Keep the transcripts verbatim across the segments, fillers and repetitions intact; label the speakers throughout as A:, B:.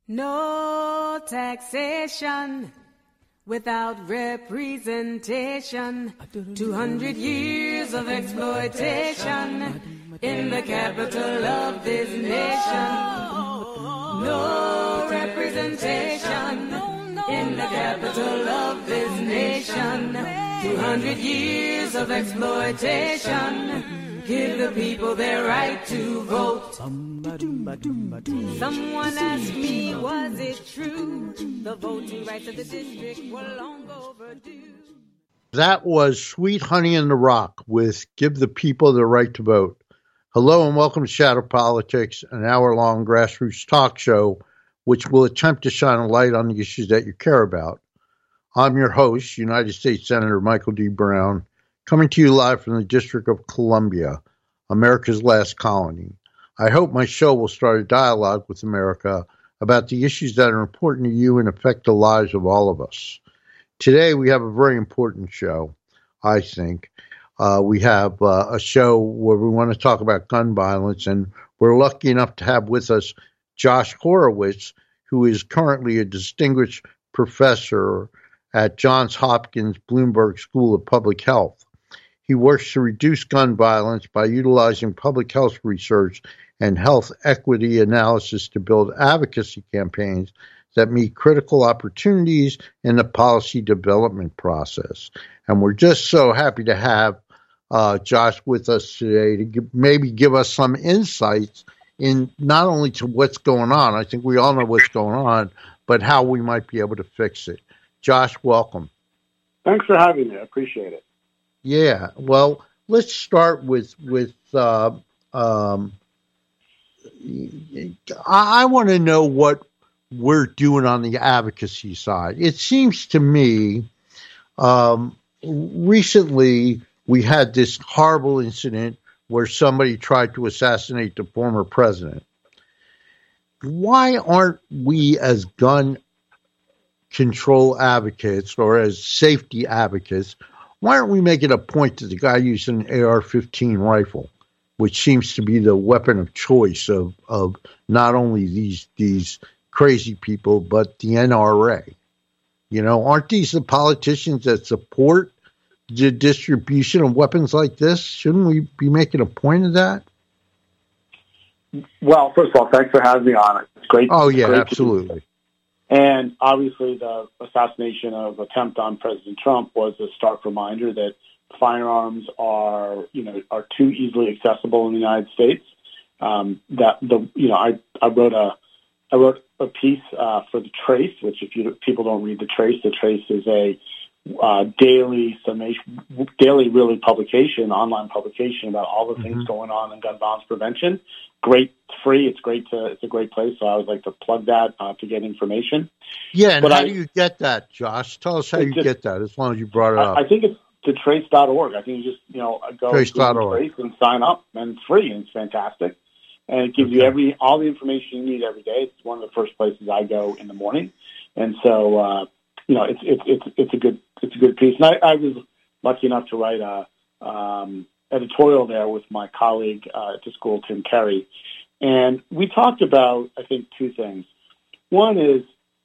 A: No taxation without representation. Two hundred years of exploitation in the capital of this nation. No representation in the capital of this nation. Two hundred years of exploitation. Give the people their right to vote. Someone asked me, was it true? The voting rights of the district were long overdue.
B: That was Sweet Honey in the Rock with Give the People the Right to Vote. Hello and welcome to Shadow Politics, an hour-long grassroots talk show which will attempt to shine a light on the issues that you care about. I'm your host, United States Senator Michael D. Brown, coming to you live from the District of Columbia, America's last colony. I hope my show will start a dialogue with America about the issues that are important to you and affect the lives of all of us. Today we have a very important show, I think. Uh, we have uh, a show where we want to talk about gun violence, and we're lucky enough to have with us Josh Horowitz, who is currently a distinguished professor at Johns Hopkins Bloomberg School of Public Health. He works to reduce gun violence by utilizing public health research and health equity analysis to build advocacy campaigns that meet critical opportunities in the policy development process. And we're just so happy to have uh, Josh with us today to give, maybe give us some insights in not only to what's going on, I think we all know what's going on, but how we might be able to fix it. Josh, welcome.
C: Thanks for having me. I appreciate it.
B: Yeah, well, let's start with with. Uh, um, I, I want to know what we're doing on the advocacy side. It seems to me, um, recently we had this horrible incident where somebody tried to assassinate the former president. Why aren't we as gun control advocates or as safety advocates? Why aren't we making a point that the guy used an A R fifteen rifle, which seems to be the weapon of choice of, of not only these these crazy people, but the N R A? You know, aren't these the politicians that support the distribution of weapons like this? Shouldn't we be making a point of that?
C: Well, first of all, thanks for having me on. It's great.
B: Oh, yeah,
C: great
B: absolutely.
C: And obviously the assassination of attempt on President Trump was a stark reminder that firearms are, you know, are too easily accessible in the United States. Um, that the, you know, I, I wrote a, I wrote a piece uh, for the Trace, which if you people don't read the Trace, the Trace is a uh, daily summation, daily really publication, online publication about all the things mm-hmm. going on in gun violence prevention. Great, it's free. It's great to. It's a great place. So I would like to plug that uh, to get information.
B: Yeah, and
C: but
B: how
C: I,
B: do you get that, Josh? Tell us how you
C: just,
B: get that. As long as you brought it
C: I,
B: up.
C: I think it's the trace dot org. I think you just you know go
B: trace dot
C: to
B: org
C: Trace and sign up, and it's free and it's fantastic, and it gives okay. you every all the information you need every day. It's one of the first places I go in the morning, and so uh, you know it's it's it's it's a good it's a good piece. And I, I was lucky enough to write a um, editorial there with my colleague uh, at the school, Tim Kerry. And we talked about, I think, two things. One is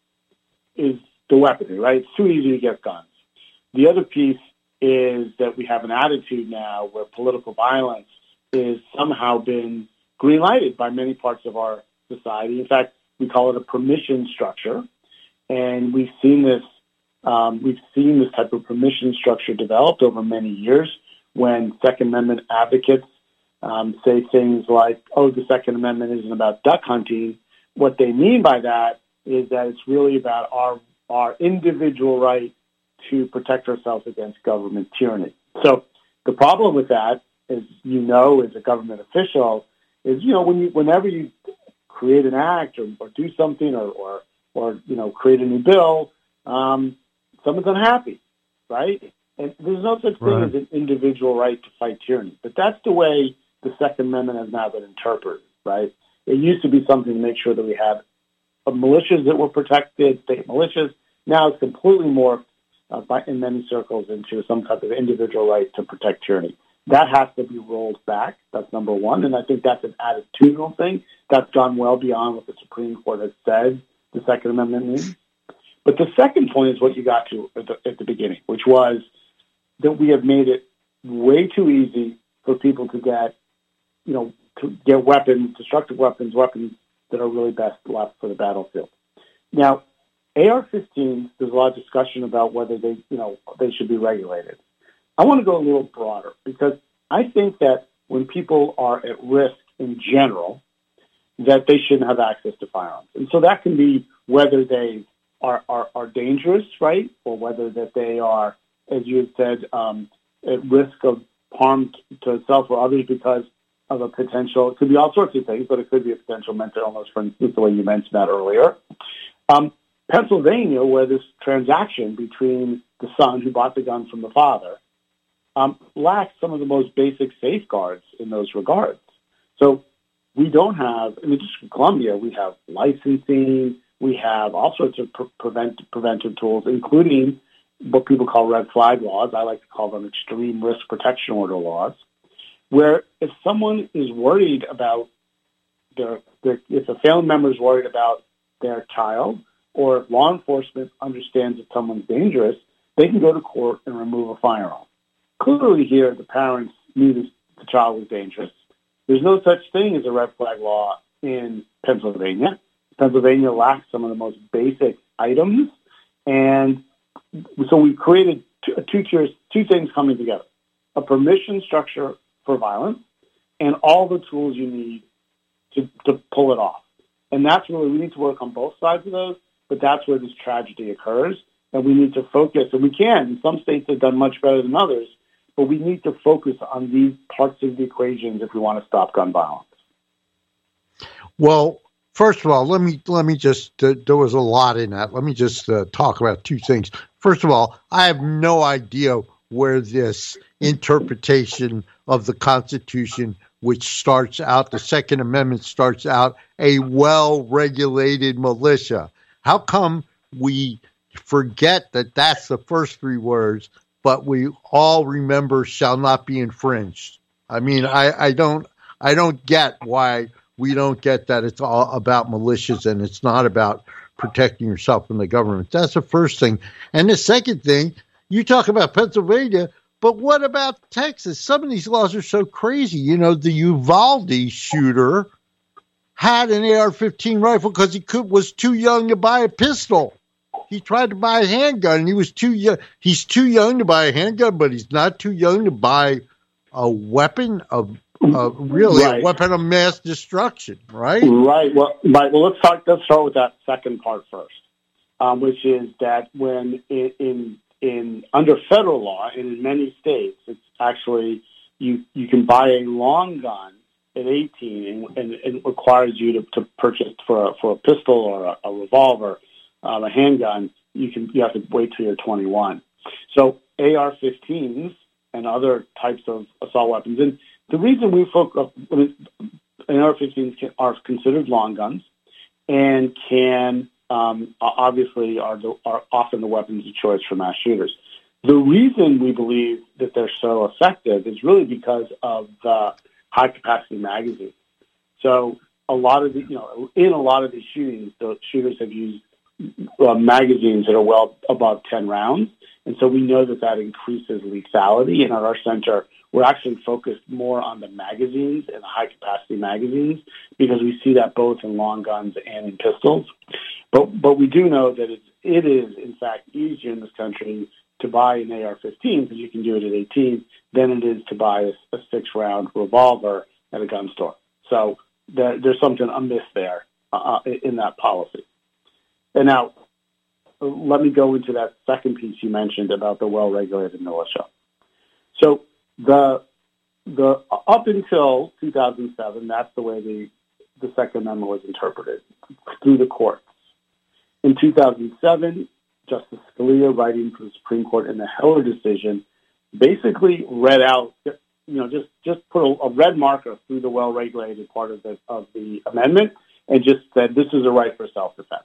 C: is the weaponry, right? It's too easy to get guns. The other piece is that we have an attitude now where political violence is somehow been green-lighted by many parts of our society. In fact, we call it a permission structure. And we've seen this um, we've seen this type of permission structure developed over many years when Second Amendment advocates Um, say things like, oh, the Second Amendment isn't about duck hunting. What they mean by that is that it's really about our our individual right to protect ourselves against government tyranny. So the problem with that, as you know, as a government official, is, you know, when you, whenever you create an act or, or do something or, or, or, you know, create a new bill, um, someone's unhappy, right? And there's no such thing
B: right.
C: as an individual right to fight tyranny. But that's the way the Second Amendment has now been interpreted, right? It used to be something to make sure that we had militias that were protected, state militias. Now it's completely morphed uh, by, in many circles into some type of individual right to protect tyranny. That has to be rolled back. That's number one. And I think that's an attitudinal thing. That's gone well beyond what the Supreme Court has said the Second Amendment means. But the second point is what you got to at the, at the beginning, which was that we have made it way too easy for people to get, you know, to get weapons, destructive weapons, weapons that are really best left for the battlefield. Now, A R fifteens, there's a lot of discussion about whether they, you know, they should be regulated. I want to go a little broader because I think that when people are at risk in general, that they shouldn't have access to firearms. And so that can be whether they are, are, are dangerous, right, or whether that they are, as you had said, um, at risk of harm to itself or others because of a potential, it could be all sorts of things, but it could be a potential mental illness, for instance, the way you mentioned that earlier. Um, Pennsylvania, where this transaction between the son who bought the gun from the father um, lacks some of the most basic safeguards in those regards. So we don't have, in the District of Columbia, we have licensing, we have all sorts of pre- prevent, preventive tools, including what people call red flag laws. I like to call them extreme risk protection order laws, where if someone is worried about their, their if a family member is worried about their child, or if law enforcement understands that someone's dangerous, they can go to court and remove a firearm. Clearly here, the parents knew this, the child was dangerous. There's no such thing as a red flag law in Pennsylvania. Pennsylvania lacks some of the most basic items, and so we've created two, two tiers, two things coming together: a permission structure for violence and all the tools you need to, to pull it off. And that's really, we need to work on both sides of those, but that's where this tragedy occurs. And we need to focus, and we can. Some states have done much better than others, but we need to focus on these parts of the equations if we want to stop gun violence.
B: Well, first of all, let me let me just, uh, there was a lot in that. Let me just uh, talk about two things. First of all, I have no idea where this interpretation of the Constitution, which starts out, the Second Amendment starts out, a well-regulated militia. How come we forget that that's the first three words, but we all remember shall not be infringed? I mean, I, I don't I don't get why we don't get that it's all about militias and it's not about protecting yourself from the government. That's the first thing. And the second thing, you talk about Pennsylvania, but what about Texas? Some of these laws are so crazy. You know, the Uvalde shooter had an A R fifteen rifle because he could, was too young to buy a pistol. He tried to buy a handgun, and he was too young. He's too young to buy a handgun, but he's not too young to buy a weapon of, uh, really, right. a weapon of mass destruction, right?
C: Right. Well, right. Well, let's start. Let's start with that second part first, um, which is that when in, in in under federal law and in many states, it's actually you you can buy a long gun at eighteen, and, and it requires you to, to purchase for a, for a pistol or a, a revolver. Um, a handgun, you can you have to wait till you're twenty-one. So A R fifteens and other types of assault weapons, and the reason we focus, I mean, A R fifteens can, are considered long guns, and can um, obviously are the, are often the weapons of choice for mass shooters. The reason we believe that they're so effective is really because of the high capacity magazine. So a lot of the you know in a lot of these shootings, the shooters have used Uh, magazines that are well above ten rounds. And so we know that that increases lethality. And at our center, we're actually focused more on the magazines and the high-capacity magazines because we see that both in long guns and in pistols. But but we do know that it's, it is, in fact, easier in this country to buy an A R fifteen, because you can do it at eighteen, than it is to buy a, a six-round revolver at a gun store. So there, there's something amiss there uh, in that policy. And now, let me go into that second piece you mentioned about the well-regulated militia. So the the up until two thousand seven, that's the way the, the Second Amendment was interpreted, through the courts. In two thousand seven, Justice Scalia, writing for the Supreme Court in the Heller decision, basically read out, you know, just, just put a, a red marker through the well-regulated part of the of the amendment and just said this is a right for self-defense.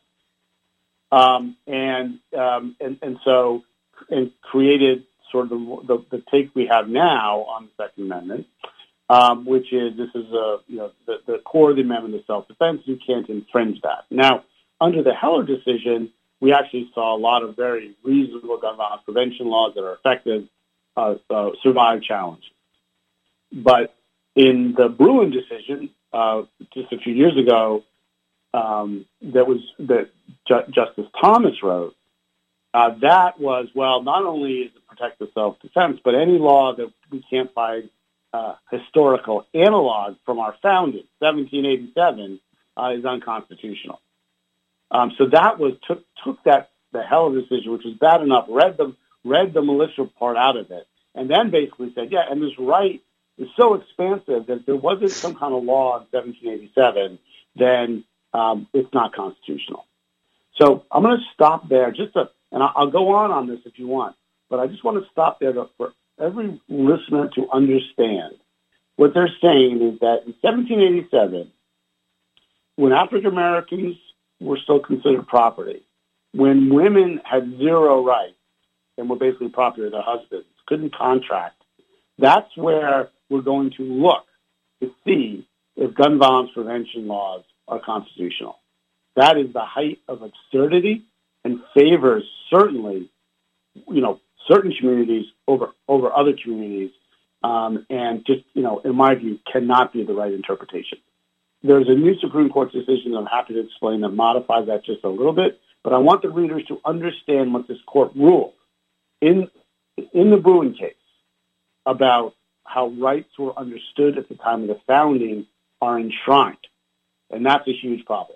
C: Um, and, um, and and so and created sort of the, the, the take we have now on the Second Amendment, um, which is this is a you know the, the core of the amendment is self-defense. You can't infringe that. Now, under the Heller decision, we actually saw a lot of very reasonable gun violence prevention laws that are effective, uh, uh, survive challenges. But in the Bruen decision, uh, just a few years ago, um, that was that Ju- Justice Thomas wrote, uh, that was, well, not only is it protect the self-defense, but any law that we can't find uh, historical analog from our founding, seventeen eighty-seven, uh, is unconstitutional. Um, so that was took took that the Heller decision, which was bad enough, read the read the militia part out of it, and then basically said, yeah, and this right is so expansive that if there wasn't some kind of law in seventeen eighty-seven, then um, it's not constitutional. So I'm going to stop there, just to, and I'll go on on this if you want, but I just want to stop there to, for every listener to understand what they're saying is that in seventeen eighty-seven, when African Americans were still considered property, when women had zero rights and were basically property of their husbands, couldn't contract, that's where we're going to look to see if gun violence prevention laws are constitutional. That is the height of absurdity and favors certainly, you know, certain communities over over other communities, um, and just, you know, in my view, cannot be the right interpretation. There's a new Supreme Court decision I'm happy to explain that modifies that just a little bit, but I want the readers to understand what this court ruled in in the Bruen case about how rights were understood at the time of the founding are enshrined, and that's a huge problem.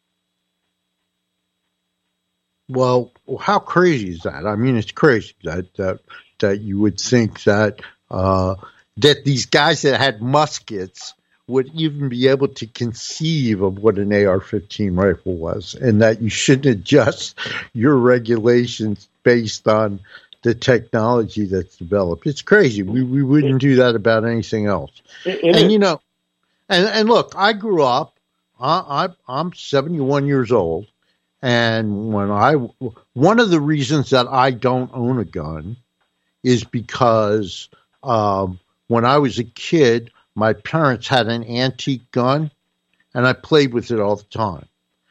B: Well, how crazy is that? I mean, it's crazy that that, that you would think that uh, that these guys that had muskets would even be able to conceive of what an A R fifteen rifle was, and that you shouldn't adjust your regulations based on the technology that's developed. It's crazy. We we wouldn't do that about anything else.
C: It, it
B: and
C: is.
B: you know, and and look, I grew up. I, I I'm seventy-one years old, and when I one of the reasons that I don't own a gun is because um, when I was a kid, my parents had an antique gun, and I played with it all the time.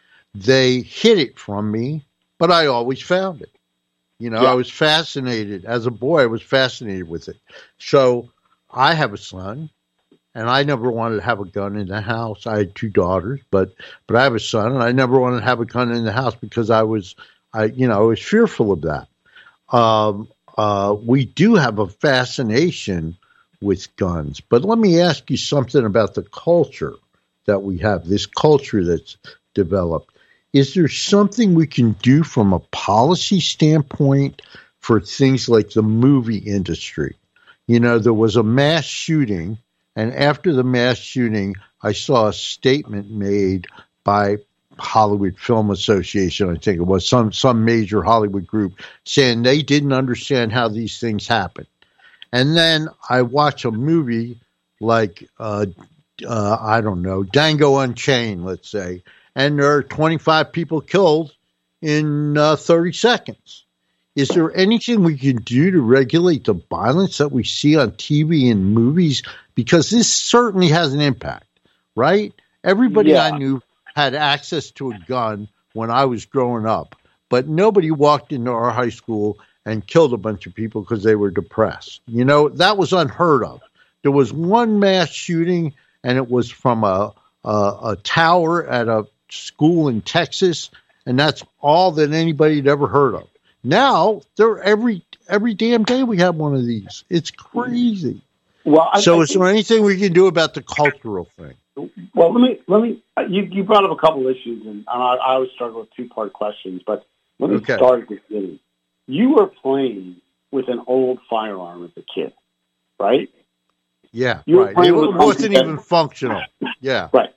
B: They hid it from me, but I always found it. You know,
C: Yeah.
B: I was fascinated. As a boy, I was fascinated with it. So I have a son, and I never wanted to have a gun in the house. I had two daughters, but but I have a son, and I never wanted to have a gun in the house because I was, I you know, I was fearful of that. Um, uh, we do have a fascination with guns, but let me ask you something about the culture that we have. This culture that's developed. Is there something we can do from a policy standpoint for things like the movie industry? You know, there was a mass shooting, and after the mass shooting, I saw a statement made by Hollywood Film Association, I think it was, some, some major Hollywood group, saying they didn't understand how these things happen. And then I watch a movie like, uh, uh, I don't know, Django Unchained, let's say, and there are twenty-five people killed in uh, thirty seconds. Is there anything we can do to regulate the violence that we see on T V and movies? Because this certainly has an impact, right? Everybody
C: Yeah.
B: I knew had access to a gun when I was growing up, but nobody walked into our high school and killed a bunch of people because they were depressed. You know, that was unheard of. There was one mass shooting, and it was from a, a, a tower at a school in Texas, and that's all that anybody had ever heard of. Now, they're every every damn day we have one of these. It's crazy.
C: Well, I,
B: So
C: I
B: is
C: think,
B: there anything we can do about the cultural thing?
C: well, let me let me. You, you brought up a couple issues, and I, I always struggle with two part questions. But let me
B: Okay.
C: start at the beginning. You were playing with an old firearm as a kid, right?
B: Yeah,
C: You were
B: right. It
C: playing with
B: wasn't
C: something that-
B: even functional. Yeah.
C: Right.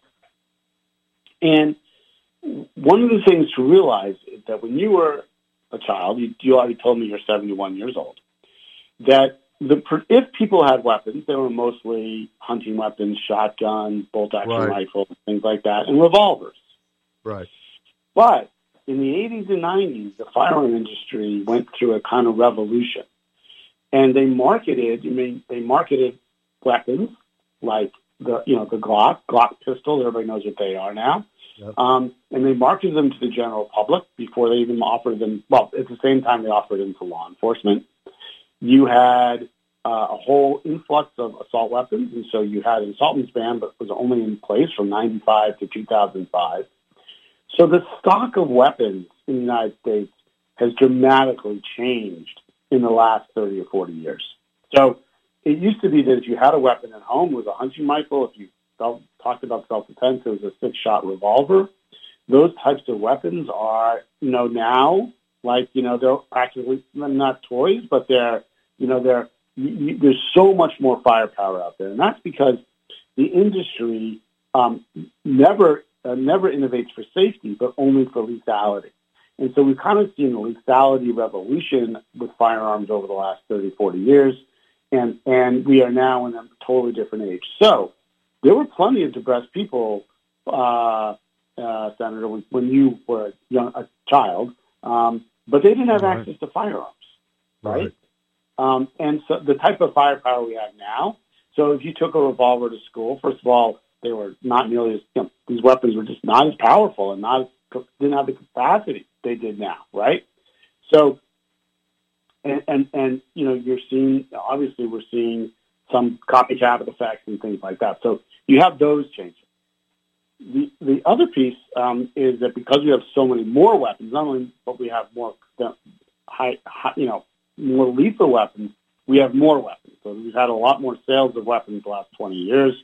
C: And one of the things to realize is that when you were a child, you, you already told me you're seventy-one years old, that the if people had weapons, they were mostly hunting weapons, shotguns, bolt-action
B: Right.
C: rifles, things like that, and revolvers.
B: Right.
C: But in the eighties and nineties, the firearm industry went through a kind of revolution. And they marketed, I mean, they marketed weapons like the you know the Glock Glock pistols. Everybody knows what they are now. Yep. Um, and they marketed them to the general public before they even offered them. Well, at the same time, they offered them to law enforcement. You had uh, a whole influx of assault weapons, and so you had an assault weapons ban, but it was only in place from ninety-five to two thousand five. So the stock of weapons in the United States has dramatically changed in the last thirty or forty years. So it used to be that if you had a weapon at home, it was a hunting rifle. If you self, talked about self-defense, it was a six-shot revolver. Those types of weapons are, you know, now, like, you know, they're practically not toys, but they're, you know, they're, you, you, there's so much more firepower out there. And that's because the industry um, never uh, never innovates for safety, but only for lethality. And so we've kind of seen a lethality revolution with firearms over the last thirty, forty years, and, and we are now in a totally different age. So there were plenty of depressed people, uh, uh, Senator, when, when you were a, young, a child, um, but they didn't have right. access to firearms, right? right. Um, and so the type of firepower we have now, so if you took a revolver to school, first of all, they were not nearly as, you know, these weapons were just not as powerful and not as, didn't have the capacity they did now, right? So, and, and, and, you know, you're seeing, obviously we're seeing some copycat effects and things like that. So you have those changes. The the other piece um, is that because we have so many more weapons, not only but we have more high, high, you know, more lethal weapons, we have more weapons. So we've had a lot more sales of weapons the last twenty years,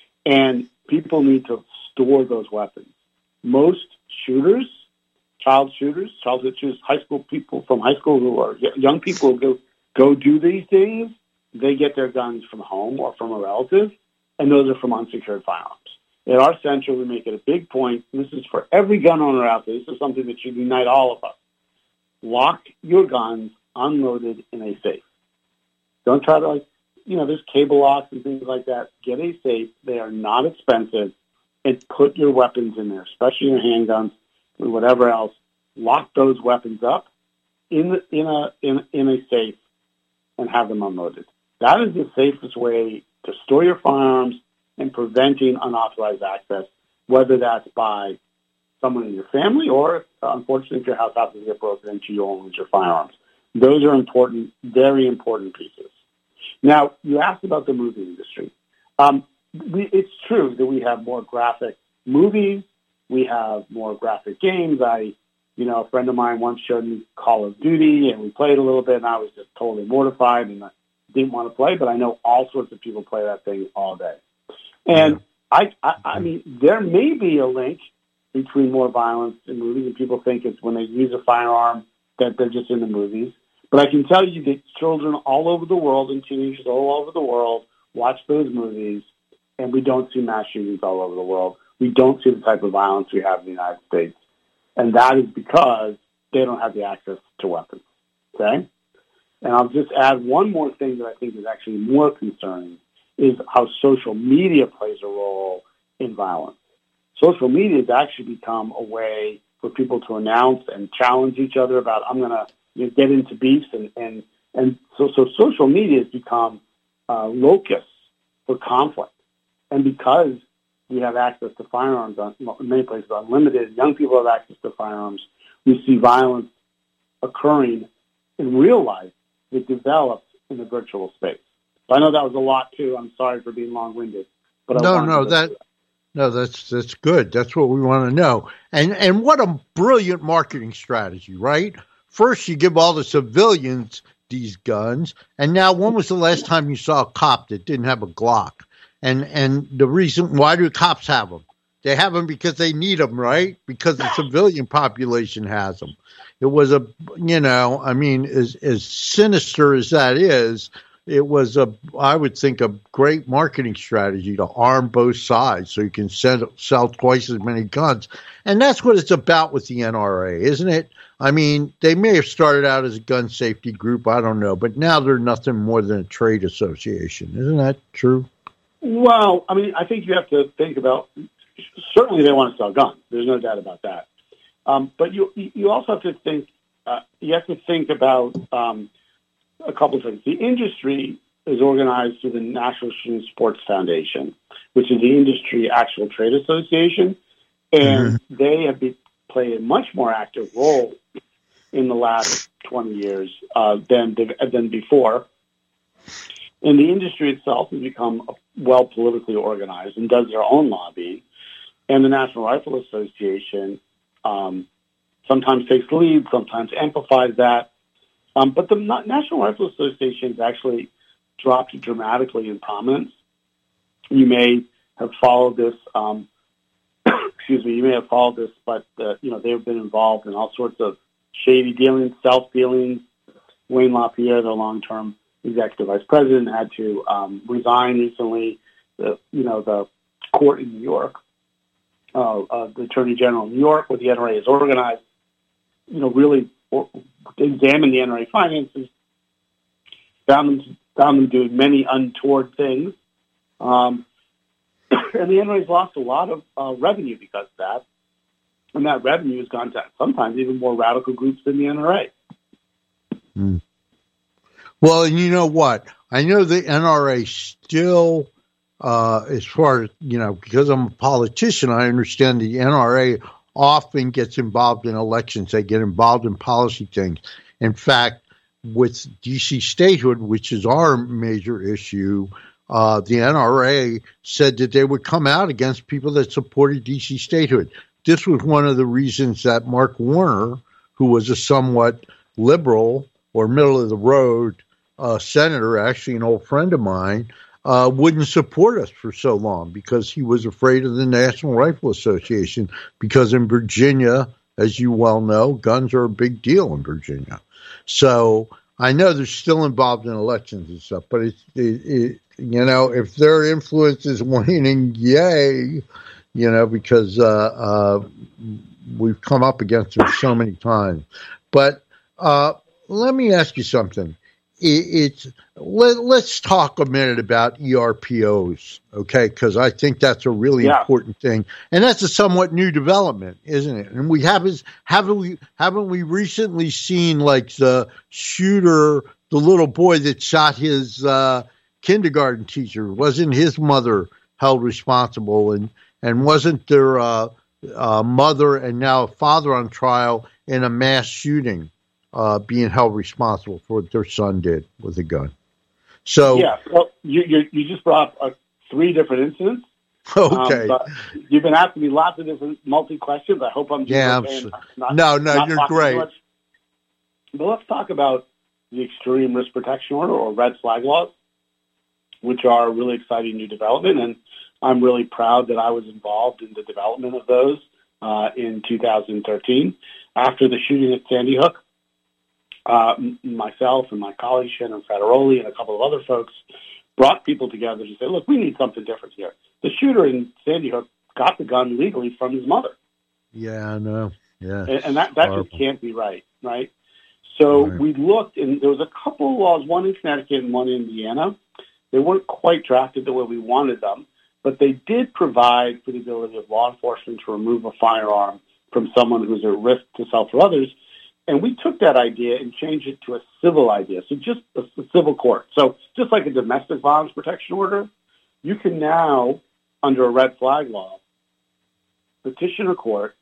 C: and people need to store those weapons. Most shooters, child shooters, childhood shooters, high school people from high school who are young people who go go do these things, they get their guns from home or from a relative, and those are from unsecured firearms. At our center, we make it a big point. This is for every gun owner out there. This is something that should unite all of us. Lock your guns unloaded in a safe. Don't try to, like, you know, there's cable locks and things like that. Get a safe. They are not expensive. And put your weapons in there, especially your handguns and whatever else. Lock those weapons up in the, in a in in a safe and have them unloaded. That is the safest way to store your firearms and preventing unauthorized access, whether that's by someone in your family or, unfortunately, if your house happens to get broken into, you won't lose your firearms. Those are important, very important pieces. Now, you asked about the movie industry. Um, we, it's true that we have more graphic movies. We have more graphic games. I, you know, a friend of mine once showed me Call of Duty, and we played a little bit, and I was just totally mortified, and I didn't want to play, but I know all sorts of people play that thing all day. And I, I, I mean, there may be a link between more violence in movies, and people think it's when they use a firearm that they're just in the movies. But I can tell you that children all over the world and teenagers all over the world watch those movies, and we don't see mass shootings all over the world. We don't see the type of violence we have in the United States. And that is because they don't have the access to weapons, okay? And I'll just add one more thing that I think is actually more concerning, is how social media plays a role in violence. Social media has actually become a way for people to announce and challenge each other about, I'm going to you know, get into beefs. And, and, and so, so social media has become a locus for conflict. And because we have access to firearms on, in many places unlimited, young people have access to firearms, we see violence occurring in real life that develops in the virtual space. I know that was a lot too. I'm sorry for being long-winded, but
B: no,
C: I
B: no, that, that no, that's that's good. That's what we want to know. And and what a brilliant marketing strategy, right? First, you give all the civilians these guns, and now, when was the last time you saw a cop that didn't have a Glock? And and the reason why do cops have them? They have them because they need them, right? Because the civilian population has them. It was a, you know, I mean, as as sinister as that is, it was a, I would think, a great marketing strategy to arm both sides so you can sell, sell twice as many guns. And that's what it's about with the N R A, isn't it? I mean, they may have started out as a gun safety group, I don't know, but now they're nothing more than a trade association. Isn't that true?
C: Well, I mean, I think you have to think about, certainly they want to sell guns. There's no doubt about that. Um, but you you also have to think, uh, you have to think about, um, a couple of things. The industry is organized through the National Shooting Sports Foundation, which is the industry actual trade association, and mm-hmm. they have be, played a much more active role in the last twenty years uh, than than before. And the industry itself has become well politically organized and does their own lobbying. And the National Rifle Association um, sometimes takes the lead, sometimes amplifies that. Um, but the National Rifle Association has actually dropped dramatically in prominence. You may have followed this. Um, excuse me. You may have followed this, but uh, you know they've been involved in all sorts of shady dealings, self dealings. Wayne LaPierre, the long-term executive vice president, had to um, resign recently. The you know the court in New York, uh, uh, the Attorney General of New York, what the N R A is organized, you know, really or, examined the N R A finances, found them found them doing many untoward things, um, and the N R A has lost a lot of uh, revenue because of that, and that revenue has gone to sometimes even more radical groups than the N R A.
B: Mm. Well, and you know what? I know the N R A still, uh, as far as, you know, because I'm a politician, I understand the N R A often gets involved in elections. They get involved in policy things. In fact, with D C statehood, which is our major issue, uh, the N R A said that they would come out against people that supported D C statehood. This was one of the reasons that Mark Warner, who was a somewhat liberal or middle of the road uh, senator, actually an old friend of mine, uh, wouldn't support us for so long because he was afraid of the National Rifle Association. Because in Virginia, as you well know, guns are a big deal in Virginia. So I know they're still involved in elections and stuff, but it's, it, it, you know, if their influence is waning, yay, you know, because uh, uh, we've come up against them so many times. But uh, let me ask you something. It's let, let's talk a minute about E R P Os, okay? Because I think that's a really yeah. important thing, and that's a somewhat new development, isn't it? And we haven't haven't we haven't we recently seen like the shooter, the little boy that shot his uh, kindergarten teacher? Wasn't his mother held responsible, and and wasn't their uh, uh, mother and now a father on trial in a mass shooting? Uh, being held responsible for what their son did with a gun. So
C: yeah, well, you you, you just brought up uh, three different incidents.
B: Okay,
C: um, but you've been asking me lots of different multi questions. I hope I'm doing
B: yeah.
C: okay.
B: I'm,
C: not,
B: no, no,
C: not
B: you're great.
C: But let's talk about the Extreme Risk Protection Order, or red flag laws, which are a really exciting new development, and I'm really proud that I was involved in the development of those uh, in two thousand thirteen after the shooting at Sandy Hook. Uh, myself and my colleague Shannon Federoli and a couple of other folks brought people together to say, look, we need something different here. The shooter in Sandy Hook got the gun legally from his mother.
B: Yeah, I know. Yeah.
C: And, and that, that just can't be right, right? So right. we looked, and there was a couple of laws, one in Connecticut and one in Indiana. They weren't quite drafted the way we wanted them, but they did provide for the ability of law enforcement to remove a firearm from someone who's at risk to self or others. And we took that idea and changed it to a civil idea, so just a, a civil court. So just like a domestic violence protection order, you can now, under a red flag law, petition a court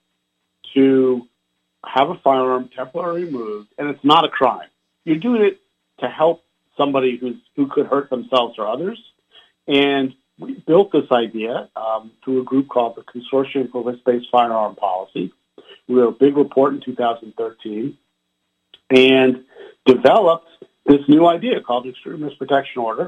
C: to have a firearm temporarily removed, and it's not a crime. You're doing it to help somebody who's, who could hurt themselves or others. And we built this idea um, through a group called the Consortium for Risk-Based Firearm Policy. We wrote a big report in two thousand thirteen and developed this new idea called the Extreme Risk Protection Order.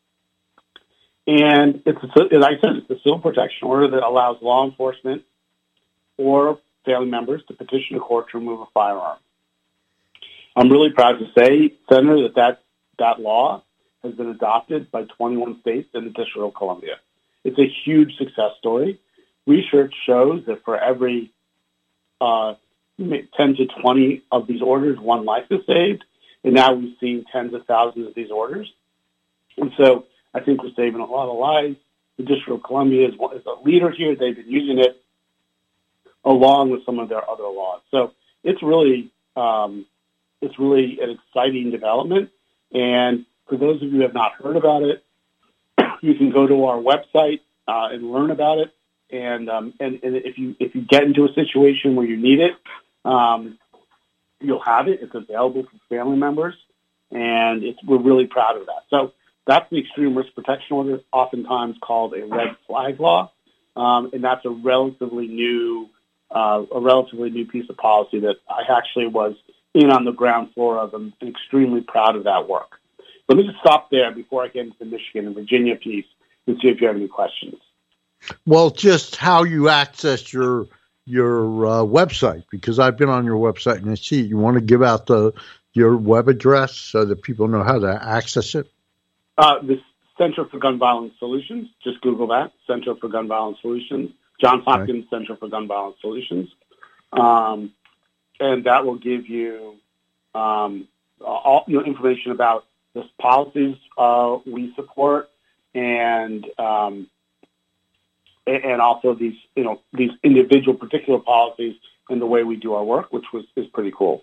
C: And it's, a, as I said, it's a civil protection order that allows law enforcement or family members to petition a court to remove a firearm. I'm really proud to say, Senator, that that, that law has been adopted by twenty-one states and the District of Columbia. It's a huge success story. Research shows that for every Uh, ten to twenty of these orders, one life is saved, and now we've seen tens of thousands of these orders. And so I think we're saving a lot of lives. The District of Columbia is, is a leader here. They've been using it along with some of their other laws. So it's really, um, it's really an exciting development. And For those of you who have not heard about it, you can go to our website uh, and learn about it. And, um, and and if you if you get into a situation where you need it, um, you'll have it. It's available for family members, and it's, we're really proud of that. So that's the Extreme Risk Protection Order, oftentimes called a red flag law, um, and that's a relatively new uh, a relatively new piece of policy that I actually was in on the ground floor of. I'm extremely proud of that work. Let me just stop there before I get into the Michigan and Virginia piece and see if you have any questions.
B: Well, just how you access your your uh, website, because I've been on your website and I see it. You want to give out the your web address so that people know how to access it?
C: Uh, the Center for Gun Violence Solutions. Just Google that, Center for Gun Violence Solutions. Johns Hopkins okay. Center for Gun Violence Solutions. Um, and that will give you um, all you know, information about the policies uh, we support and um, and also these, you know, these individual particular policies and the way we do our work, which was is pretty cool.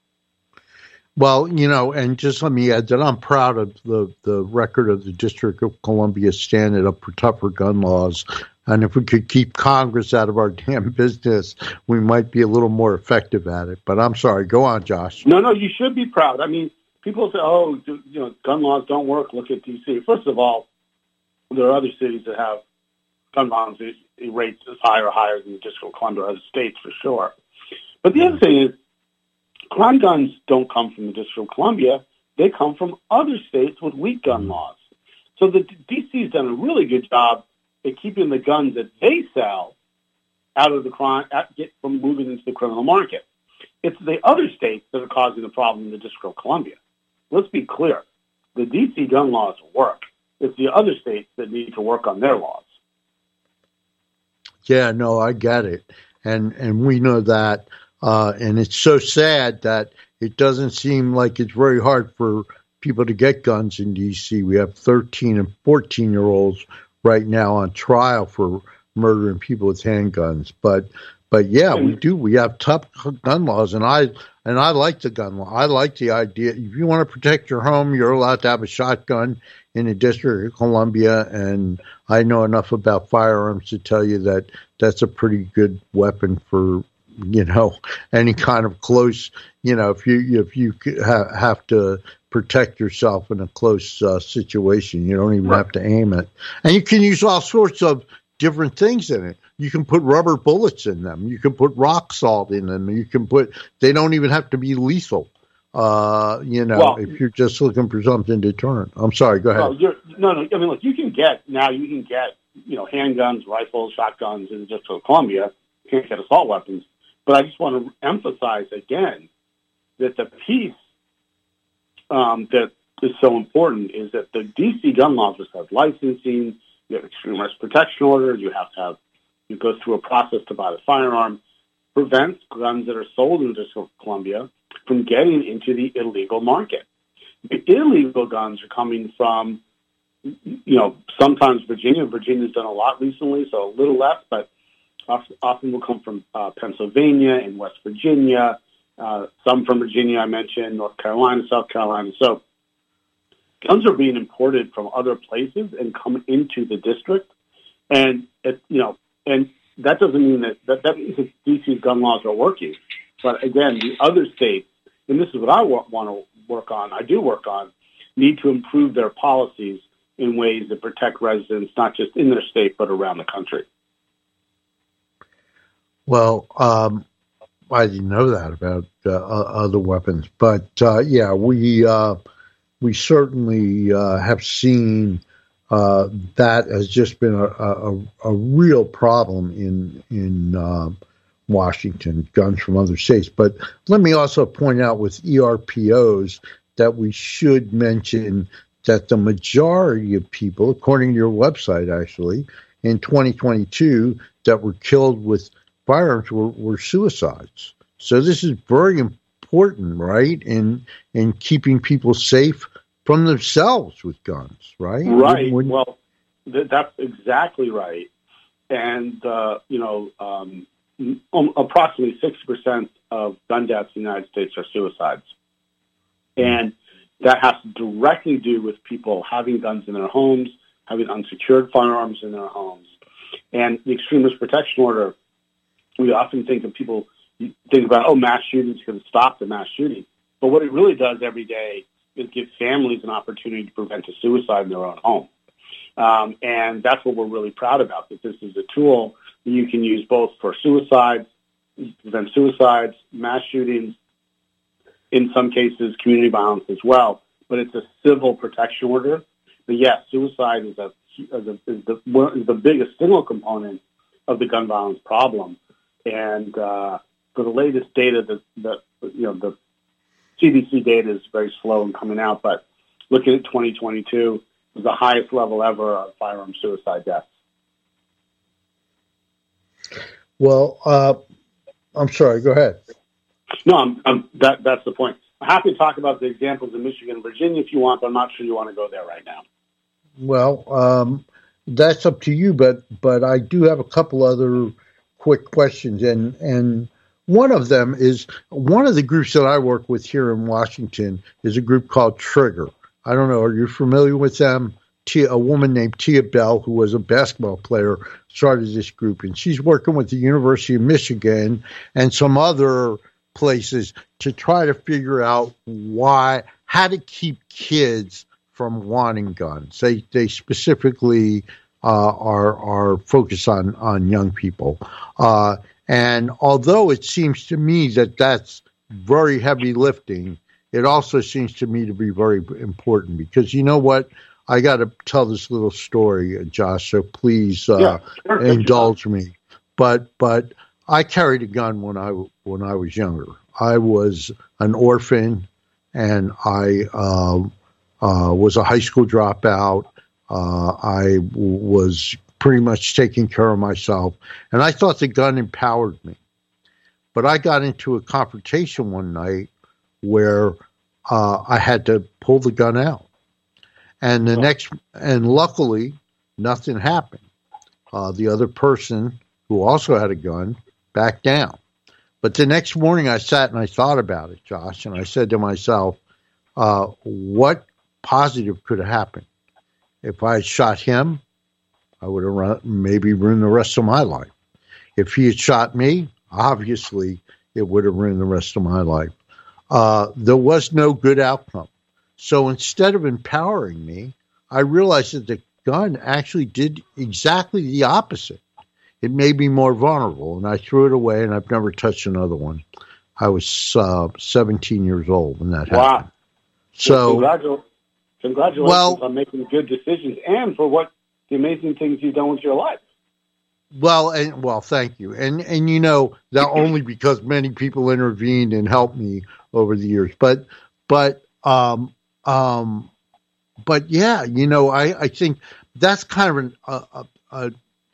B: Well, you know, and just let me add that I'm proud of the, the record of the District of Columbia standing up for tougher gun laws. And if we could keep Congress out of our damn business, we might be a little more effective at it. But I'm sorry. Go on, Josh.
C: No, no, you should be proud. I mean, people say, oh, you know, gun laws don't work. Look at D C. First of all, there are other cities that have gun violence rates as high or higher than the District of Columbia or other states for sure. But the other thing is, crime guns don't come from the District of Columbia. They come from other states with weak gun laws. So the D C has done a really good job at keeping the guns that they sell out of the crime, at, get from moving into the criminal market. It's the other states that are causing the problem in the District of Columbia. Let's be clear. The D C gun laws work. It's the other states that need to work on their laws.
B: Yeah, no, I get it. And and we know that. Uh, and it's so sad that it doesn't seem like it's very hard for people to get guns in D C. We have thirteen and fourteen-year-olds right now on trial for murdering people with handguns. But but yeah, we do. We have tough gun laws, and I and I like the gun law. I like the idea. If you want to protect your home, you're allowed to have a shotgun in the District of Columbia, and I know enough about firearms to tell you that that's a pretty good weapon for, you know, any kind of close, you know, if you if you ha- have to protect yourself in a close uh, situation, you don't even right. have to aim it. And you can use all sorts of different things in it. You can put rubber bullets in them. You can put rock salt in them. You can put, they don't even have to be lethal. Uh, you know, well, if you're just looking for something deterrent. I'm sorry, go ahead.
C: No, you're, no, no, I mean, look, you can get, now you can get, you know, handguns, rifles, shotguns in the District of Columbia. You can't get assault weapons. But I just want to emphasize again that the piece um, that is so important is that the D C gun laws have licensing, you have extreme risk protection orders, you have to have, you go through a process to buy the firearm, prevents guns that are sold in the District of Columbia from getting into the illegal market. The illegal guns are coming from, you know, sometimes Virginia. Virginia's done a lot recently, so a little less, but often will come from uh, Pennsylvania and West Virginia, uh, some from Virginia, I mentioned, North Carolina, South Carolina. So guns are being imported from other places and come into the district. And, it, you know, and that doesn't mean that, that, that means that D C's gun laws are working. But again, the other states, and this is what I want, want to work on, I do work on, need to improve their policies in ways that protect residents, not just in their state, but around the country.
B: Well, um, I didn't know that about uh, other weapons, but uh, yeah, we uh, we certainly uh, have seen uh, that has just been a, a, a real problem in in uh, Washington, guns from other states. But let me also point out with E R P Os that we should mention that the majority of people, according to your website, actually, in twenty twenty-two, that were killed with firearms were, were suicides. So this is very important, right, in in keeping people safe from themselves with guns, right?
C: Right.
B: When,
C: well, th- that's exactly right. And, uh, you know, um, um, approximately sixty percent of gun deaths in the United States are suicides. And that has to directly do with people having guns in their homes, having unsecured firearms in their homes. And the extremist protection order, we often think of people think about, oh, mass shootings can stop the mass shooting. But what it really does every day is give families an opportunity to prevent a suicide in their own home. Um, and that's what we're really proud about, that this is a tool that you can use both for suicides, prevent suicides, mass shootings, in some cases community violence as well. But it's a civil protection order. But yes, suicide is, a, is, a, is, the, is the biggest single component of the gun violence problem. And uh, for the latest data, that the you know the C D C data is very slow in coming out, but looking at twenty twenty-two, it was the highest level ever of firearm suicide deaths.
B: Well, uh, I'm sorry. Go ahead.
C: No, I'm, I'm, that that's the point. I'm happy to talk about the examples in Michigan and Virginia if you want, but I'm not sure you want to go there right now.
B: Well, um, that's up to you, but but I do have a couple other quick questions, and and one of them is one of the groups that I work with here in Washington is a group called Trigger. I don't know, are you familiar with them? Tia, a woman named Tia Bell, who was a basketball player, started this group, and she's working with the University of Michigan and some other places to try to figure out why, how to keep kids from wanting guns. They they specifically uh, are are focused on on young people. Uh, and although it seems to me that that's very heavy lifting, it also seems to me to be very important, because you know what? I got to tell this little story, Josh, so please uh, yeah, sure. indulge me. But but I carried a gun when I when I was younger. I was an orphan, and I uh, uh, was a high school dropout. Uh, I w- was pretty much taking care of myself, and I thought the gun empowered me. But I got into a confrontation one night where uh, I had to pull the gun out. And the next, and luckily, nothing happened. Uh, the other person, who also had a gun, backed down. But the next morning, I sat and I thought about it, Josh, and I said to myself, uh, what positive could have happened? If I had shot him, I would have run, maybe ruined the rest of my life. If he had shot me, obviously, it would have ruined the rest of my life. Uh, there was no good outcome. So instead of empowering me, I realized that the gun actually did exactly the opposite. It made me more vulnerable, and I threw it away, and I've never touched another one. I was uh, seventeen years old when that
C: wow.
B: happened. So,
C: well, congratu- congratulations
B: well,
C: on making good decisions and for what the amazing things you've done with your life.
B: Well, and well, thank you. And, and you know, that only because many people intervened and helped me over the years. But, but, um, Um, but yeah, you know, I, I think that's kind of an, a, a, a,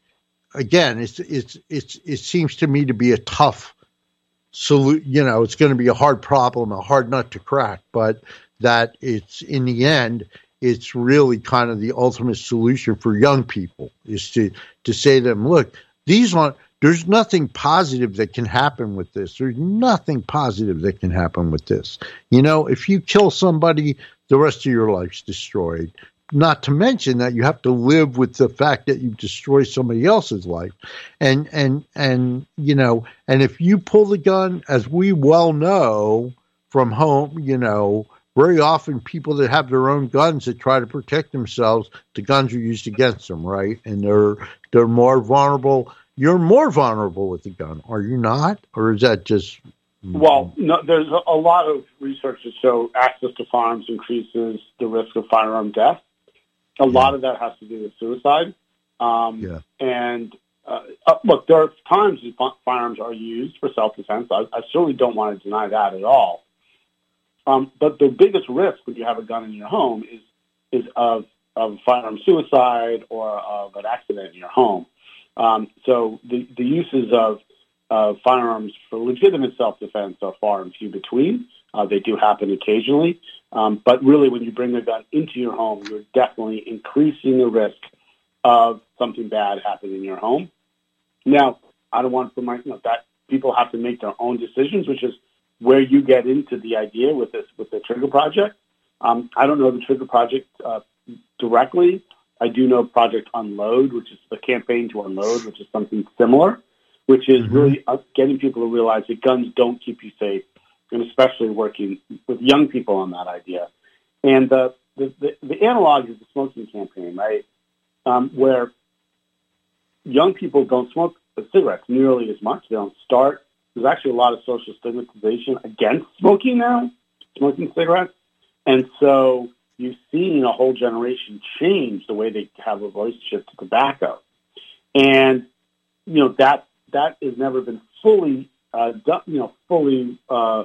B: again, it's, it's, it's, it seems to me to be a tough solution. You know, it's going to be a hard problem, a hard nut to crack, but that it's in the end, it's really kind of the ultimate solution for young people is to, to say to them, look, these aren't, there's nothing positive that can happen with this. There's nothing positive that can happen with this. You know, if you kill somebody, the rest of your life's destroyed. Not to mention that you have to live with the fact that you've destroyed somebody else's life. And, and, and, you know, and if you pull the gun, as we well know from home, you know, very often people that have their own guns that try to protect themselves, the guns are used against them, right? And they're, they're more vulnerable. You're more vulnerable with the gun, are you not? Or is that just...
C: Well, no, there's a lot of research that show access to firearms increases the risk of firearm death. A yeah. lot of that has to do with suicide. Um,
B: yeah.
C: And uh, uh, look, there are times when firearms are used for self-defense. I, I certainly don't want to deny that at all. Um, but the biggest risk when you have a gun in your home is is of, of firearm suicide or of an accident in your home. Um, so the, the uses of uh, firearms for legitimate self-defense are far and few between. Uh, they do happen occasionally. Um, but really, when you bring a gun into your home, you're definitely increasing the risk of something bad happening in your home. Now, I don't want to remind you know, that people have to make their own decisions, which is where you get into the idea with this with the Trigger Project. Um, I don't know the Trigger Project uh, directly. I do know Project Unload, which is the campaign to unload, which is something similar, which is mm-hmm. really uh, getting people to realize that guns don't keep you safe, and especially working with young people on that idea. And the the, the, the analog is the smoking campaign, right, um, where young people don't smoke cigarettes nearly as much. They don't start. There's actually a lot of social stigmatization against smoking now, smoking cigarettes. And so you've seen a whole generation change the way they have a relationship to tobacco. And, you know, that that has never been fully, uh, done, you know, fully uh,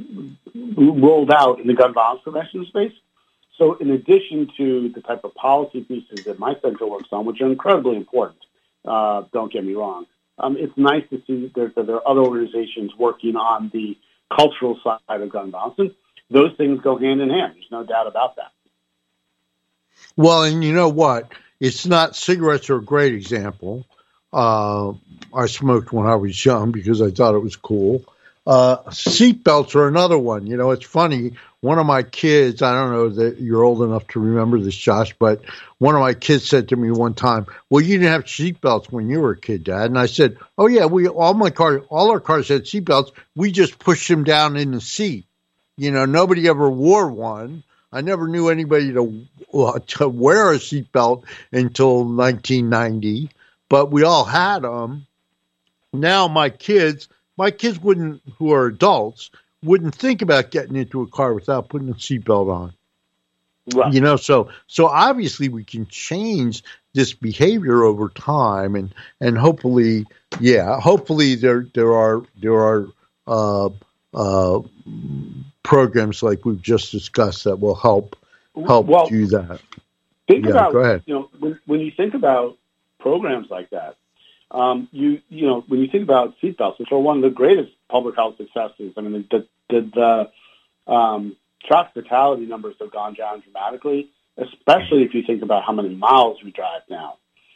C: rolled out in the gun violence prevention space. So in addition to the type of policy pieces that my center works on, which are incredibly important, uh, don't get me wrong, um, it's nice to see that there, there are other organizations working on the cultural side of gun violence. And those things go hand in hand. There's no doubt about that.
B: Well, and you know what? It's not, cigarettes are a great example. Uh, I smoked when I was young because I thought it was cool. Uh, seatbelts are another one. You know, it's funny. One of my kids, I don't know that you're old enough to remember this, Josh, but one of my kids said to me one time, well, you didn't have seatbelts when you were a kid, Dad. And I said, oh, yeah, we all my cars, all our cars had seatbelts. We just pushed them down in the seat. You know, nobody ever wore one. I never knew anybody to, uh, to wear a seatbelt until nineteen ninety, but we all had them. Now my kids, my kids wouldn't, who are adults, wouldn't think about getting into a car without putting a seatbelt on. Right. You know, so so obviously we can change this behavior over time, and and hopefully, yeah, hopefully there there are there are uh, uh, programs like we've just discussed that will help help
C: well,
B: do that.
C: Think
B: yeah,
C: about,
B: go ahead.
C: You know, when, when you think about programs like that, um, you you know, when you think about seatbelts, which are one of the greatest public health successes. I mean, the the, the um, traffic fatality numbers have gone down dramatically, especially if you think about how many miles we drive now.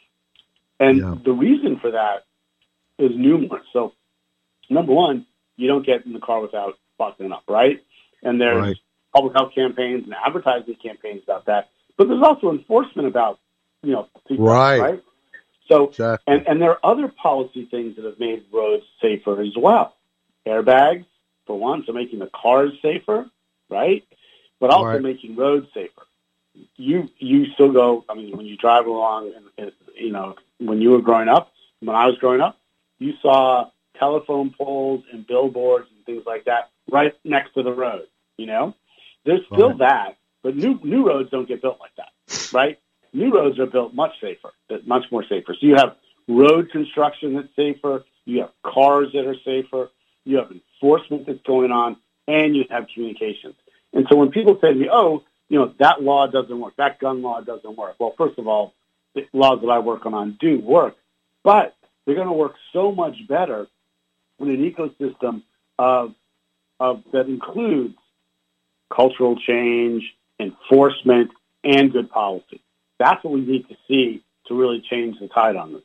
C: And yeah. the reason for that is numerous. So, number one, you don't get in the car without buckling up, right? And there's right. public health campaigns and advertising campaigns about that. But there's also enforcement about, you know, seatbelts,
B: right.
C: right? So,
B: exactly.
C: and, and there are other policy things that have made roads safer as well. Airbags, for one, so making the cars safer, right? But also
B: right.
C: making roads safer. You you still go, I mean, when you drive along, and, and, you know, when you were growing up, when I was growing up, you saw telephone poles and billboards and things like that right next to the road, you know? There's still right. that, but new new roads don't get built like that, right? New roads are built much safer, much more safer. So you have road construction that's safer, you have cars that are safer, you have enforcement that's going on, and you have communications. And so when people say to me, oh, you know, that law doesn't work, that gun law doesn't work. Well, first of all, the laws that I work on do work, but they're going to work so much better in an ecosystem of, of that includes cultural change, enforcement, and good policy. That's what we need to see to really change the tide on this.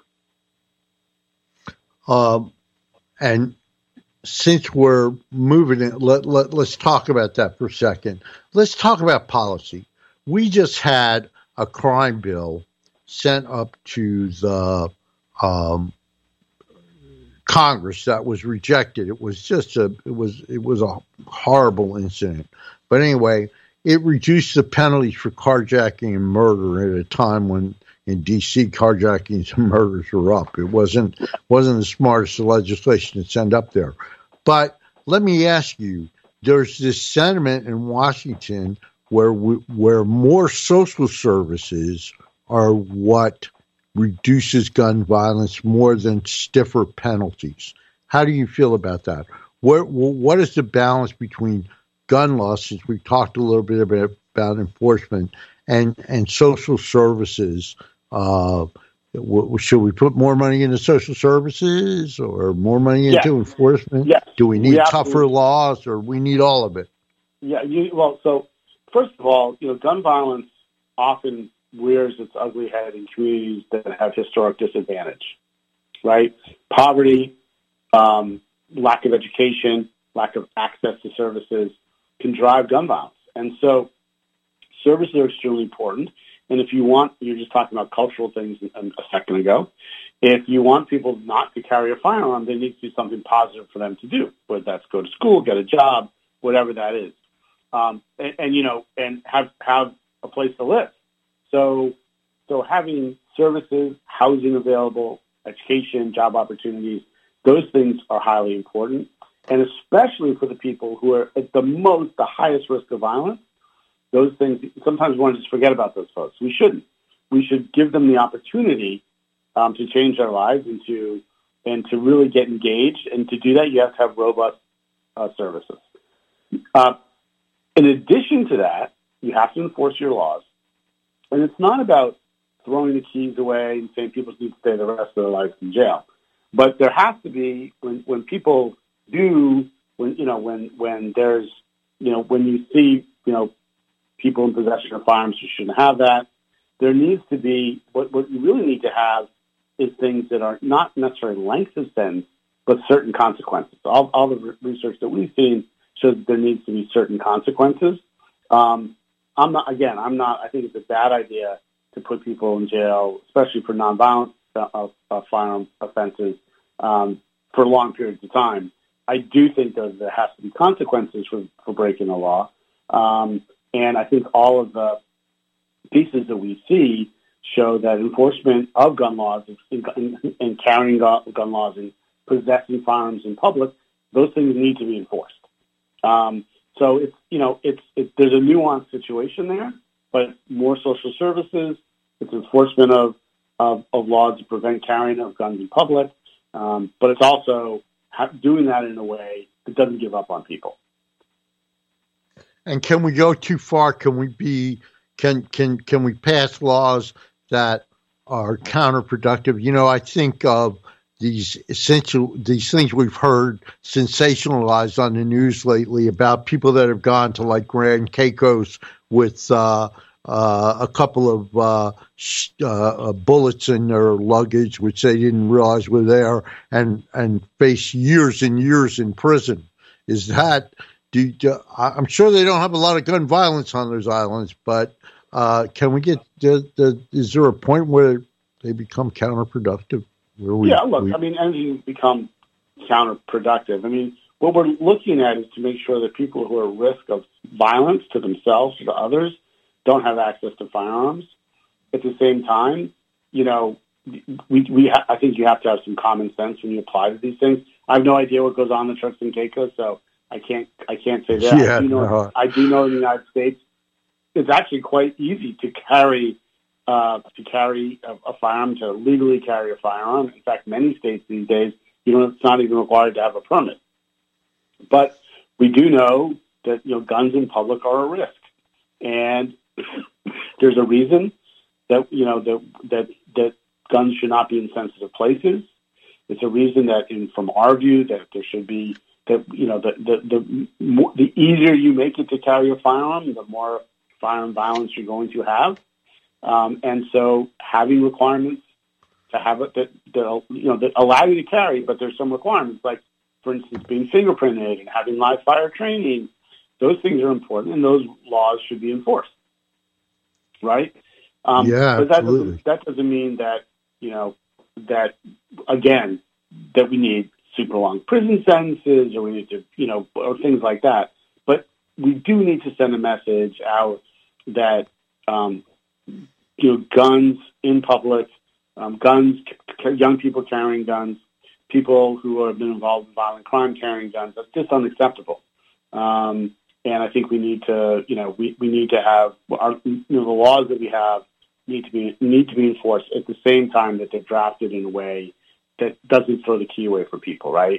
B: Um, and since we're moving it, let, let, let's talk about that for a second. Let's talk about policy. We just had a crime bill sent up to the um, Congress that was rejected. It was just a it was it was a horrible incident. But anyway, it reduced the penalties for carjacking and murder at a time when in D C carjackings and murders were up. It wasn't wasn't the smartest legislation to send up there. But let me ask you, there's this sentiment in Washington where we, where more social services are what reduces gun violence more than stiffer penalties. How do you feel about that? What what is the balance between gun laws, since we talked a little bit about, about enforcement, and, and social services? Uh, w- should we put more money into social services or more money into yes. enforcement?
C: Yes.
B: Do we need
C: we
B: tougher laws, or we need all of it?
C: Yeah. You, well, so first of all, you know, gun violence often rears its ugly head in communities that have historic disadvantage, right? Poverty, um, lack of education, lack of access to services can drive gun violence. And so services are extremely important. And if you want, you're just talking about cultural things a, a second ago. If you want people not to carry a firearm, there needs to be something positive for them to do, whether that's go to school, get a job, whatever that is. Um, and, and, you know, and have, have a place to live. So, so having services, housing available, education, job opportunities, those things are highly important. And especially for the people who are at the most, the highest risk of violence, those things, sometimes we want to just forget about those folks. We shouldn't. We should give them the opportunity um, to change their lives and to, and to really get engaged. And to do that, you have to have robust uh, services. Uh, in addition to that, you have to enforce your laws. And it's not about throwing the keys away and saying people need to stay the rest of their lives in jail. But there has to be, when, when people do, when, you know, when, when there's, you know, when you see, you know, people in possession of firearms who shouldn't have that, there needs to be, what, what you really need to have is things that are not necessarily length of sentence, but certain consequences. All, all the research that we've seen shows that there needs to be certain consequences. Um, I'm not, again, I'm not, I think it's a bad idea to put people in jail, especially for nonviolent uh, uh, firearm offenses, um, for long periods of time. I do think, though, there has to be consequences for, for breaking the law. Um, and I think all of the pieces that we see show that enforcement of gun laws and, and carrying gun laws and possessing firearms in public, those things need to be enforced. Um, so it's, you know, it's, it's, there's a nuanced situation there, but more social services, it's enforcement of, of, of laws to prevent carrying of guns in public. Um, but it's also ha- doing that in a way that doesn't give up on people.
B: And can we go too far? Can we be, can, can, can we pass laws that are counterproductive? You know, I think of these essential, these things we've heard sensationalized on the news lately about people that have gone to like Grand Caicos with, uh, Uh, a couple of uh, sh- uh, bullets in their luggage, which they didn't realize were there, and and face years and years in prison. Is that? Do, do I'm sure they don't have a lot of gun violence on those islands, but uh, can we get? The, the, is there a point where they become counterproductive? Where we,
C: yeah, look,
B: we,
C: I mean, anything become counterproductive. I mean, what we're looking at is to make sure that people who are at risk of violence to themselves or to others don't have access to firearms. At the same time, you know, we, we ha- I think you have to have some common sense when you apply to these things. I have no idea what goes on in the trucks in Caicos, so I can't I can't say that.
B: Yeah,
C: I do know
B: no.
C: I do know in the United States it's actually quite easy to carry uh, to carry a, a firearm, to legally carry a firearm. In fact, many states these days, you know, it's not even required to have a permit. But we do know that, you know, guns in public are a risk, and there's a reason that, you know, that, that, that guns should not be in sensitive places. It's a reason that, in, from our view, that there should be, that, you know, the, the, the, more, the easier you make it to carry a firearm, the more firearm violence you're going to have. Um, and so having requirements to have it that, that, you know, that allow you to carry, but there's some requirements, like, for instance, being fingerprinted and having live fire training. Those things are important, and those laws should be enforced. Right? Um,
B: yeah,
C: but that
B: absolutely.
C: doesn't, that doesn't mean that, you know, that, again, that we need super long prison sentences or we need to, you know, or things like that. But we do need to send a message out that, um, you know, guns in public, um, guns, c- young people carrying guns, people who have been involved in violent crime carrying guns, that's just unacceptable. Um, And I think we need to, you know, we, we need to have our, you know, the laws that we have need to be need to be enforced at the same time that they're drafted in a way that doesn't throw the key away from people, right?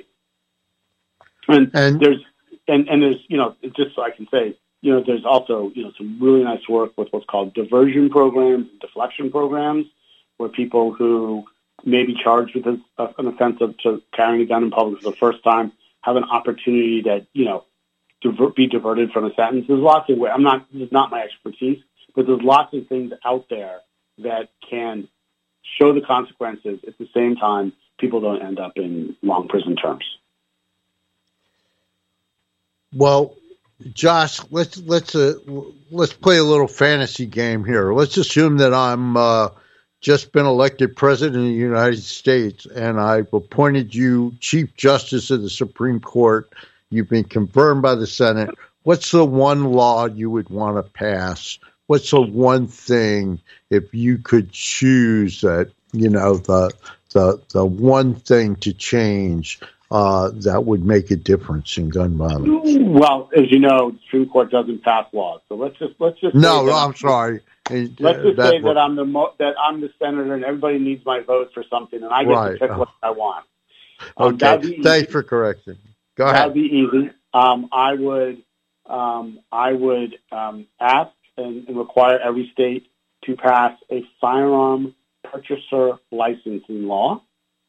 C: And, and there's and, and there's you know, just so I can say, you know, there's also, you know, some really nice work with what's called diversion programs, deflection programs, where people who may be charged with a, an offense of to carrying a gun in public for the first time have an opportunity that, you know, to be diverted from a sentence. There's lots of ways. I'm not, this is not my expertise, but there's lots of things out there that can show the consequences. At the same time, people don't end up in long prison terms.
B: Well, Josh, let's let's uh, let's play a little fantasy game here. Let's assume that I'm uh, just been elected president of the United States, and I've appointed you Chief Justice of the Supreme Court. You've been confirmed by the Senate. What's the one law you would want to pass? What's the one thing, if you could choose that, you know, the the the one thing to change uh, that would make a difference in gun violence?
C: Well, as you know, the Supreme Court doesn't pass laws, so let's just let's just
B: no. no
C: I'm,
B: I'm sorry.
C: Let's just that say that I'm the mo- that I'm the senator, and everybody needs my vote for something, and I get right. to pick what I want.
B: Um, okay, thanks for correcting. Go ahead.
C: That'd be easy. Um, I would um, I would um, ask and, and require every state to pass a firearm purchaser licensing law.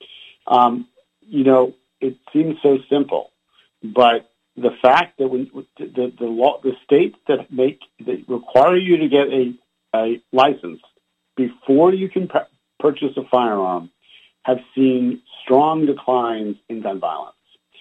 C: Um, you know, it seems so simple, but the fact that when the the law, the states that make that require you to get a a license before you can p- purchase a firearm have seen strong declines in gun violence,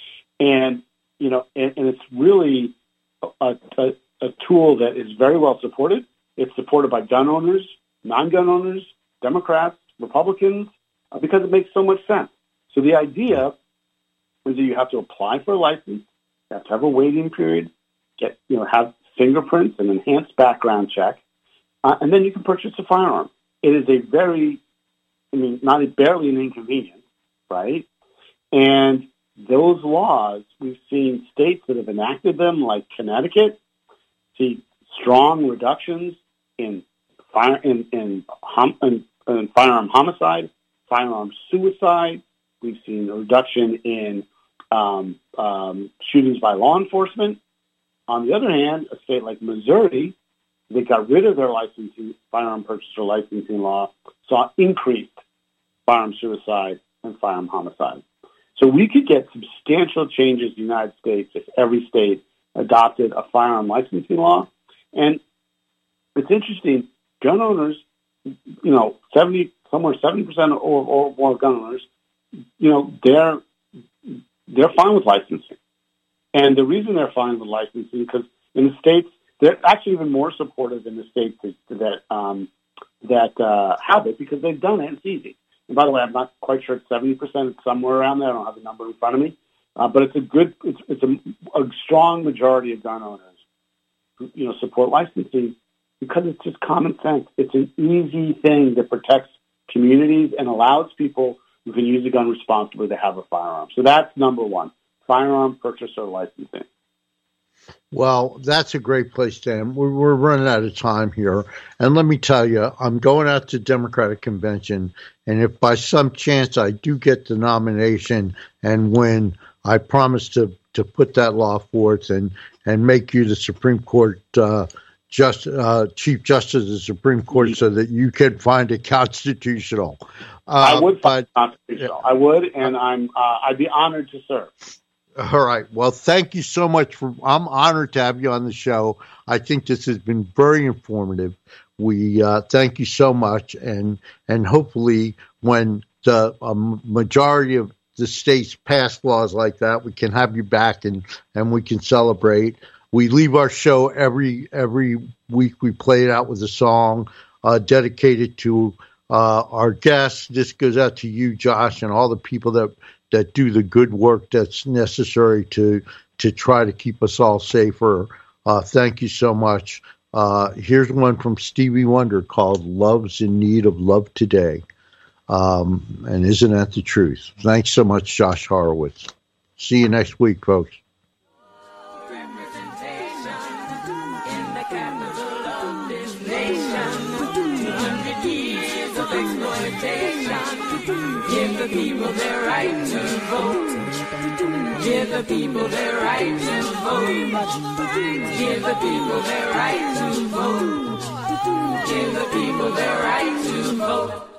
C: and you know, and, and it's really a, a, a tool that is very well supported. It's supported by gun owners, non-gun owners, Democrats, Republicans, uh, because it makes so much sense. So the idea is that you have to apply for a license, you have to have a waiting period, get you know have fingerprints and enhanced background check, uh, and then you can purchase a firearm. It is a very, I mean, not a, barely an inconvenience, right? And those laws, we've seen states that have enacted them, like Connecticut, see strong reductions in fire in in, hum, in, in firearm homicide, firearm suicide. We've seen a reduction in um, um, shootings by law enforcement. On the other hand, a state like Missouri, they got rid of their licensing firearm purchaser licensing law, saw increased firearm suicide and firearm homicide. So we could get substantial changes in the United States if every state adopted a firearm licensing law. And it's interesting, gun owners, you know, seventy somewhere seventy percent or, or more gun owners, you know, they're they're fine with licensing. And the reason they're fine with licensing because in the states, they're actually even more supportive in the states that that, um, that uh, have it because they've done it. It's easy. And by the way, I'm not quite sure it's seventy percent. It's somewhere around there. I don't have the number in front of me. Uh, but it's a good, it's, it's a, a strong majority of gun owners who, you know, support licensing because it's just common sense. It's an easy thing that protects communities and allows people who can use a gun responsibly to have a firearm. So that's number one, firearm purchaser licensing.
B: Well, that's a great place to end. We're, we're running out of time here. And let me tell you, I'm going out to Democratic Convention, and if by some chance I do get the nomination and win, I promise to, to put that law forth and, and make you the Supreme Court uh, just uh, Chief Justice of the Supreme Court so that you can find it constitutional. Uh,
C: I would find it constitutional. I would, and I'm uh, I'd be honored to serve.
B: All right. Well, thank you so much. For I'm honored to have you on the show. I think this has been very informative. We uh, thank you so much, and and hopefully, when the um, majority of the states pass laws like that, we can have you back and and we can celebrate. We leave our show every every week. We play it out with a song uh, dedicated to uh, our guests. This goes out to you, Josh, and all the people that. that do the good work that's necessary to to try to keep us all safer. Uh, thank you so much. Uh, here's one from Stevie Wonder called Love's in Need of Love Today. Um, and isn't that the truth? Thanks so much, Josh Horowitz. See you next week, folks.
A: Give the people their right to vote. Give the people their right to vote. Give the people their right to vote. Give the people their right to vote.